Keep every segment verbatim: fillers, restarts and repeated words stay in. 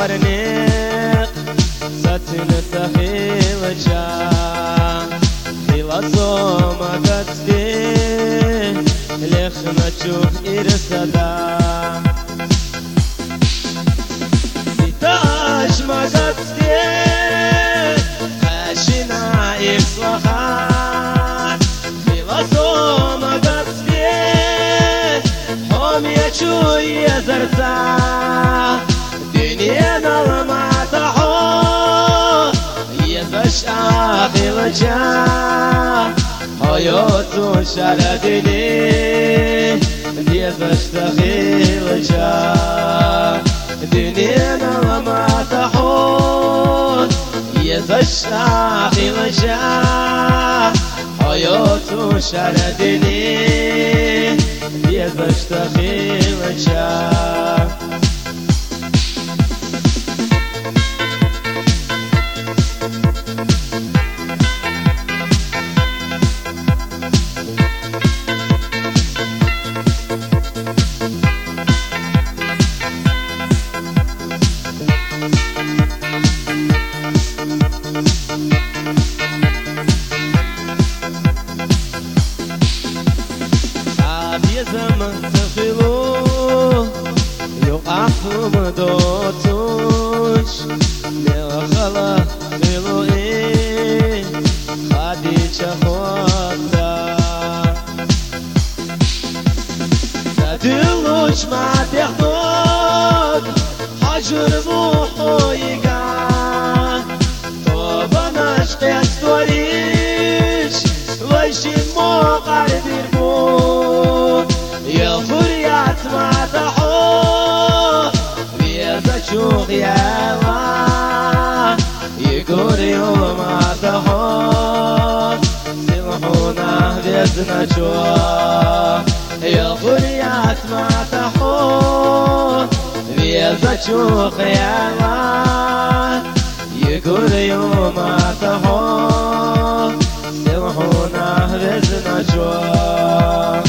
خرنيق ساتن سخيل جا خيلا صوما قدستي لخنا تشوف إرسدا ستاش ما قدستي خاشنا إفصخان خيلا صوما قدستي هم يشو يزرتا دنيانا لما تحو يزش آخي لجا حياتو شردني يزش تخي لجا دنيانا لما تحو يزش آخي لجا حياتو شردني يزش تخي لجا زمن تخلو يقعهم دوتوش نخلا خلو ايه خديجة خوطا تدلوش ما تحضر حجر بوحويقا طوبا نشقي استوريش ويشي موقع بالموت يا فريات ما تحو بيزا شوق يا الله يقول يوم ما تحو سلحونا بيزنا شوق يا فريات ما تحو بيزا شوق يا الله يقول يوم ما تحو سلحونا بيزنا شوق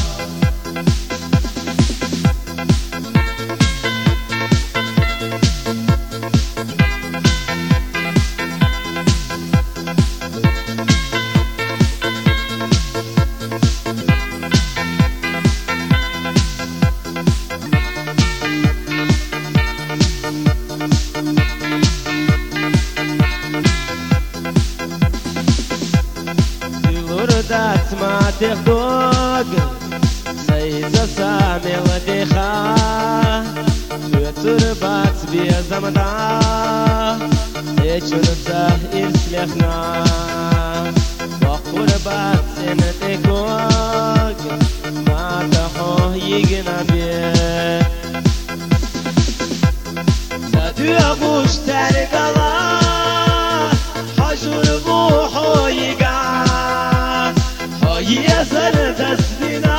دات ما تخدوك سيزا سامي وديخا تربات بيزمدا يجرسا إرسلخنا وقربات سنتكوك ما تحو يجنا بيه سادو أبوش ترقلا حجر بوحو يقا يزر تسدنا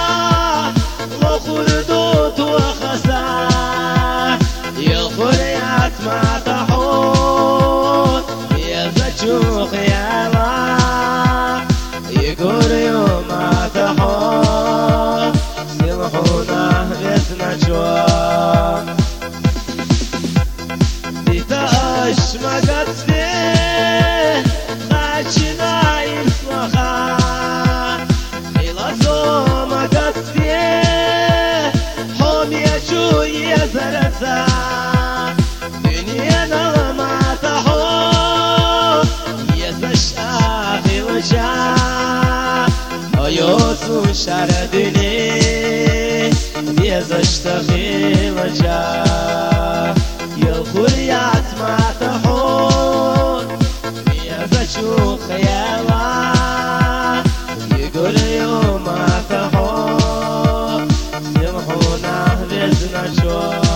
وخردوت وخسار يخريات ما تحوت يزجوخ يا الله يقول يوم ما تحوت سلحونا بيتنا جوان بتاش ما قدستي خاشنا يفلخان زرتا دنيانا لما تحو يزش آخي وجا حياتو شردني يزش تخي وجا يالخريات ما تحو يزشو خيالا يقول يوم ما تحو يمحونا بزنا شو